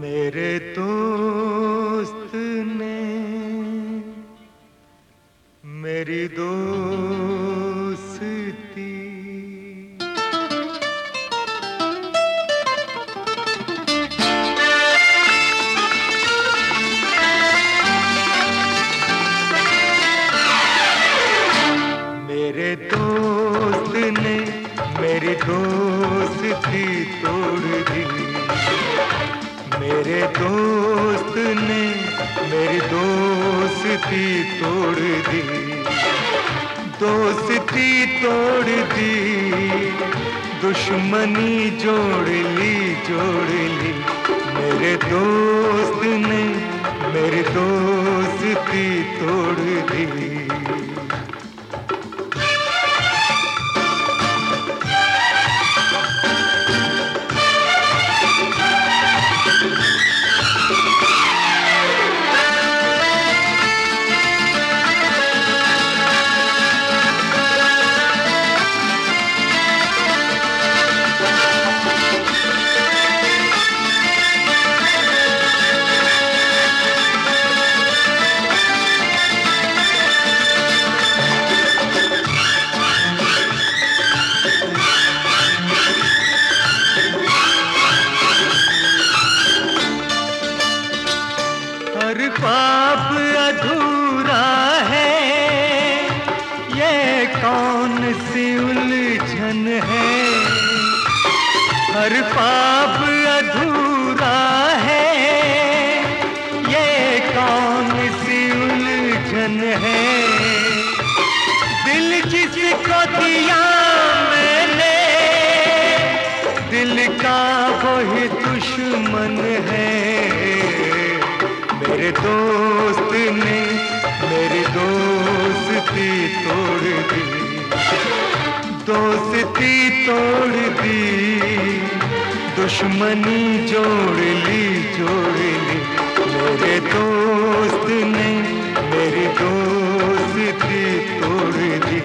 मेरे दोस्त ने मेरी दोस्ती मेरे दोस्त ने मेरी दोस्ती तोड़ दी। मेरे दोस्त ने मेरी दोस्ती तोड़ दी। दोस्ती तोड़ दी, दुश्मनी जोड़ ली मेरे दोस्त ने मेरी दोस्ती तोड़ दी। हर ख्वाब अधूरा है, ये कौन सी उलझन है। हर ख्वाब अधूरा है, ये कौन सी उलझन है। दिल जिसको दिया मैंने, दिल का वही दुश्मन है। मेरे दोस्त ने मेरी दोस्ती तोड़ दी। दोस्ती तोड़ दी, दुश्मनी जोड़ ली मेरे दोस्त ने मेरी दोस्ती तोड़ दी।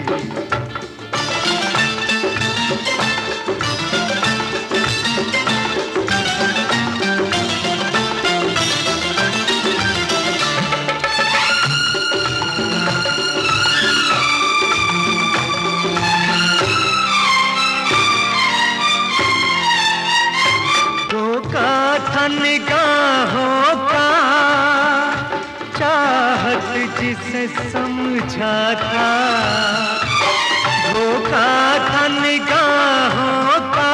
निगाहों का चाहत जिसे समझा था, धोखा था निगाहों का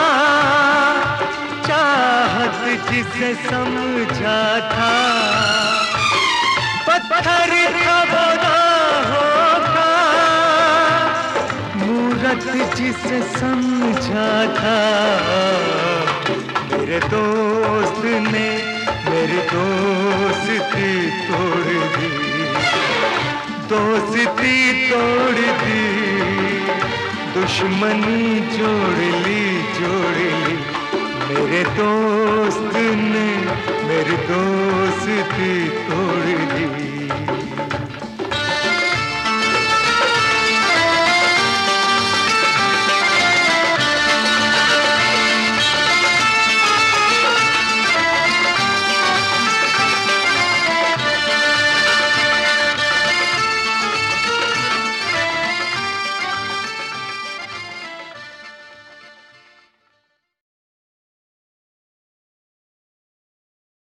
चाहत जिसे समझा था। पत्थर था वो राहों का मूरत जिसे समझा था। मेरे दोस्त ने मेरी दोस्ती तोड़ दी। दोस्ती तोड़ दी, दुश्मनी जोड़ ली मेरे दोस्त ने मेरी दोस्ती तोड़ दी।